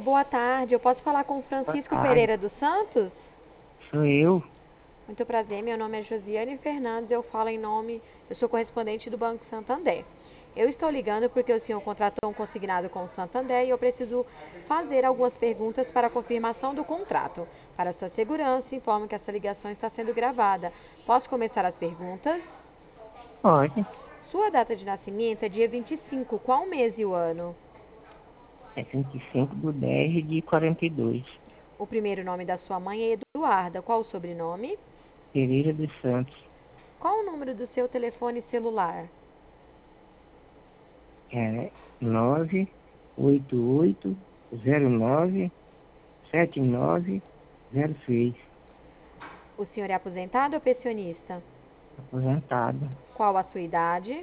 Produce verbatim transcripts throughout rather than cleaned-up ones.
boa tarde. Eu posso falar com o Boa Francisco tarde, Pereira dos Santos? sou eu. Muito prazer, meu nome é Josiane Fernandes, eu falo em nome, eu sou correspondente do Banco Santander. Eu estou ligando porque o senhor contratou um consignado com o Santander e eu preciso fazer algumas perguntas para a confirmação do contrato. Para sua segurança, informo que essa ligação está sendo gravada. Posso começar as perguntas? Pode. Sua data de nascimento é dia vinte e cinco, qual mês e o ano? É vinte e cinco do dez de quarenta e dois. O primeiro nome da sua mãe é Eduarda, qual o sobrenome? Pereira dos Santos. Qual o número do seu telefone celular? É nove oito oito zero nove sete nove zero seis. O senhor é aposentado ou pensionista? Aposentado. Qual a sua idade?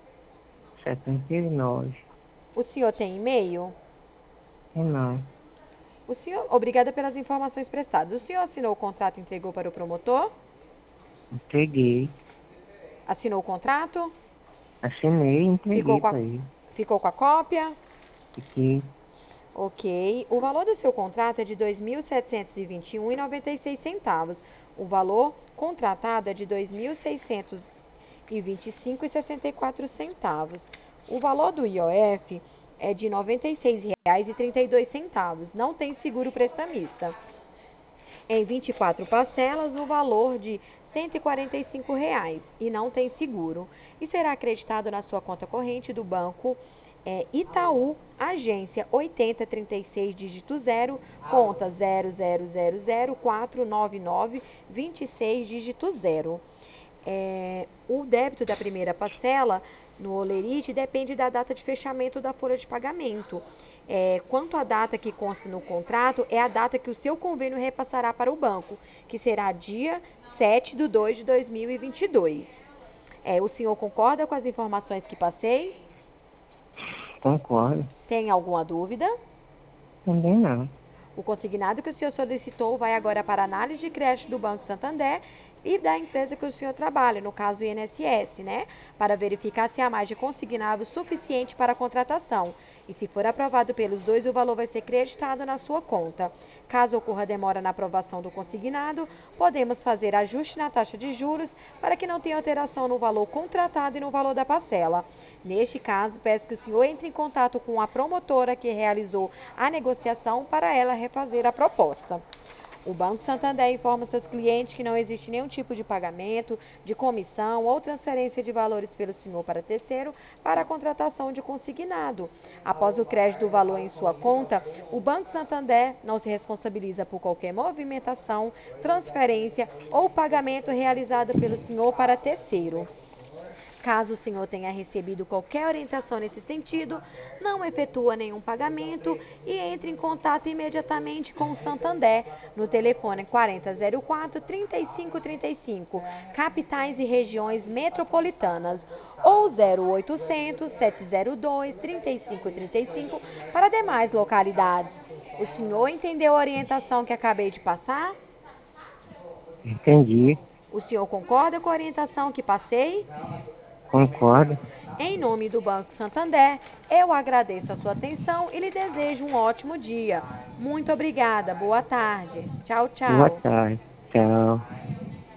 setenta e nove. O senhor tem e-mail? E não. O senhor, obrigada pelas informações prestadas. O senhor assinou o contrato e entregou para o promotor? Entreguei. Assinou o contrato? Assinei e Ficou entreguei com a, para ele. ficou com a cópia? Fiquei. Ok. O valor do seu contrato é de dois mil setecentos e vinte e um reais e noventa e seis centavos. O valor contratado é de dois mil seiscentos e vinte e cinco reais e sessenta e quatro centavos. O valor do I O F é de noventa e seis reais e trinta e dois centavos. Não tem seguro prestamista. Em vinte e quatro parcelas, o valor de cento e quarenta e cinco reais e não tem seguro. E será acreditado na sua conta corrente do banco é, Itaú, agência oitenta trinta e seis, dígito zero, conta zero zero zero zero quatro nove nove dois seis, dígito zero. É, o débito da primeira parcela no Olerite depende da data de fechamento da folha de pagamento. É, quanto à data que consta no contrato, é a data que o seu convênio repassará para o banco, que será dia sete de dois de dois mil e vinte e dois. É, o senhor concorda com as informações que passei? Concordo. Tem alguma dúvida? Também não. O consignado que o senhor solicitou vai agora para a análise de crédito do Banco Santander e da empresa que o senhor trabalha, no caso o I N S S, né? Para verificar se há mais de consignado suficiente para a contratação. E se for aprovado pelos dois, o valor vai ser creditado na sua conta. Caso ocorra demora na aprovação do consignado, podemos fazer ajuste na taxa de juros para que não tenha alteração no valor contratado e no valor da parcela. Neste caso, peço que o senhor entre em contato com a promotora que realizou a negociação para ela refazer a proposta. O Banco Santander informa seus clientes que não existe nenhum tipo de pagamento, de comissão ou transferência de valores pelo senhor para terceiro para a contratação de consignado. Após o crédito do valor em sua conta, o Banco Santander não se responsabiliza por qualquer movimentação, transferência ou pagamento realizado pelo senhor para terceiro. Caso o senhor tenha recebido qualquer orientação nesse sentido, não efetua nenhum pagamento e entre em contato imediatamente com o Santander no telefone quarenta zero quatro, trinta e cinco trinta e cinco, capitais e regiões metropolitanas, ou zero oitocentos, sete zero dois, trinta e cinco trinta e cinco para demais localidades. O senhor entendeu a orientação que acabei de passar? Entendi. O senhor concorda com a orientação que passei? Concordo. Em nome do Banco Santander, eu agradeço a sua atenção e lhe desejo um ótimo dia. Muito obrigada. Boa tarde. Tchau, Boa tchau. tarde. Tchau.